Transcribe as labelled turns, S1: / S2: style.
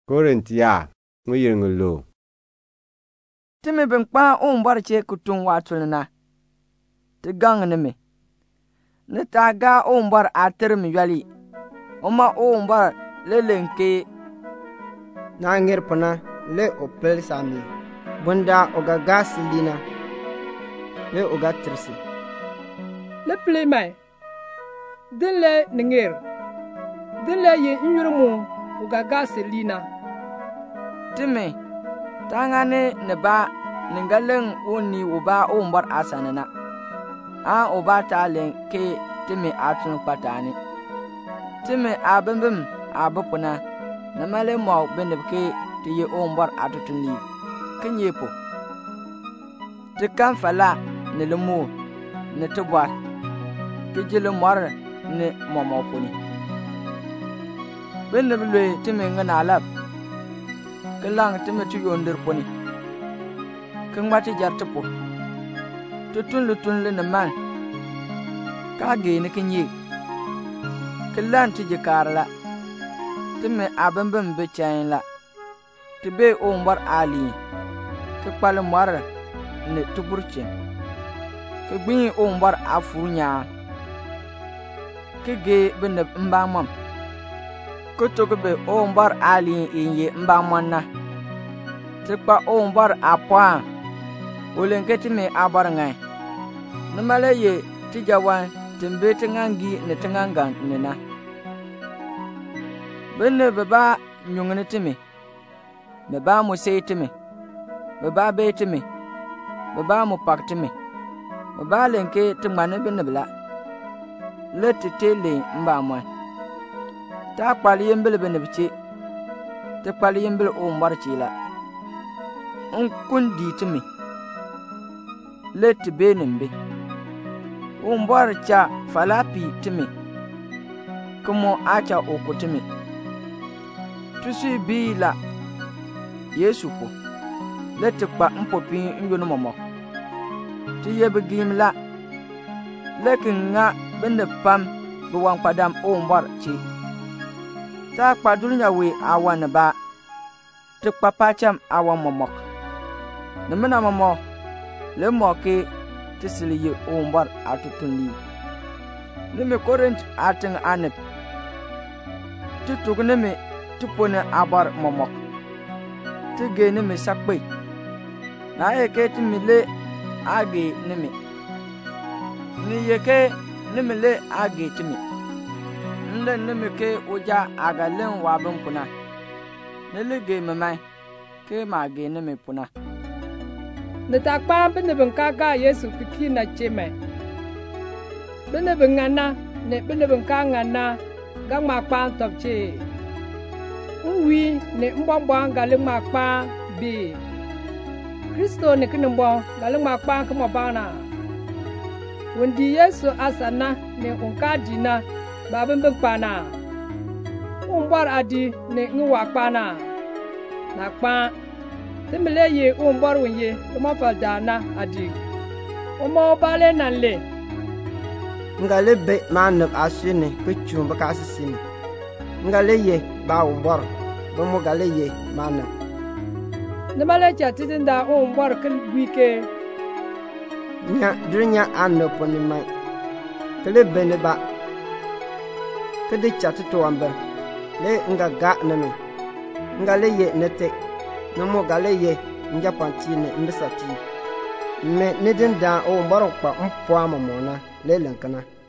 S1: Korintiya nguyirngulu.
S2: Timi bin kpa umbarche kutun watulna. Ti gang nimi. Ni ta ga umbar atirmi yali. Oma umbar lelenke.
S3: Na ngir puna le opel sami. Bunda oga gas lina. Le oga trisi.
S4: Le ple mai. Din le ningir. Din le ye inyurmu oga gas lina.
S2: Timi. Tangane ne ba ningaleng uni uba umbar asanana. A uba talen ke timi atun patani. Timi abimbim abupuna. Namale mo benebke tiye umbar atutunli. Kinyepo. Tikan fala ne lemu ne tubar. Kijile mwar ne momopuni. Beneblwe timi ngana alap. Kelang timi tu yondir poni. Kengmati jartepo. Tutun lutun le neman. Kage ne kenyi. Kelan tije karla. Timi abembem bechain la. Tibe umbar ali. Kekpale mwar ne tuburchen. Kegbi umbar afunya. Kege beneb mbamam. Kutugbe umbar ali inye mbamana. Tikpa umbar apwa. Ulenketi me abar ngai. Namale ye tijawan timbe tingangi ne tingangan nena. Benne beba nyungene timi. Beba musei timi. Beba be timi. Beba mupak timi. Beba lenke tingmane benne bela. Leti tele mbamwan. Ta kpali yembele benebiche. Te kpali yembele umbar chila. Kundi timi. Leti benimbe. Umbar cha falapi timi. Kumo acha oku timi. Tusi bi la. Yesu po. Leti kpa mpopi nyono momok. Ti yebe gim la. Lekin nga bende pam buwang padam umbar chi. Ta kpa dunya we awan ba. Ti kpa pacham awan momok. Namena momo. Le moke tisili ye umbar atutunli. Nime Korint ating anip. Tutug nime tupone abar momok. Tige nime sakbe. Na eke timile age nime. Ni yeke nime le age timi. Nde nime ke uja agalen wabin puna. Nile ge memai. Ke mage nime puna.
S4: Nita kpa bene benkaga Yesu kiki na cheme. Bene bengana ne bene benkangana gangma kpa ntopche. Unwi ne mbombo galingma kpa bi. Kristo ne kinimbo galingma kpa kumobana. Wendi Yesu asana ne unkadina babin benkpana. Umbar adi ne ngwa kpana. Na kpa Timile ye umbar wenye Uma faldana adi Uma bale nanle
S3: Ngale be manab asune Kuchum bakasisini Ngale ye ba umbar Bomo gale ye manab
S4: Nimale chatitinda umbar kil wike
S3: Nya dunya anno ponimai Kele bene ba Kede chatito amber Le nga ga name Ngale ye nete Nomo gale ye njapantine mbisati me nidin da o mbarokpa mpwa mamona lelenkana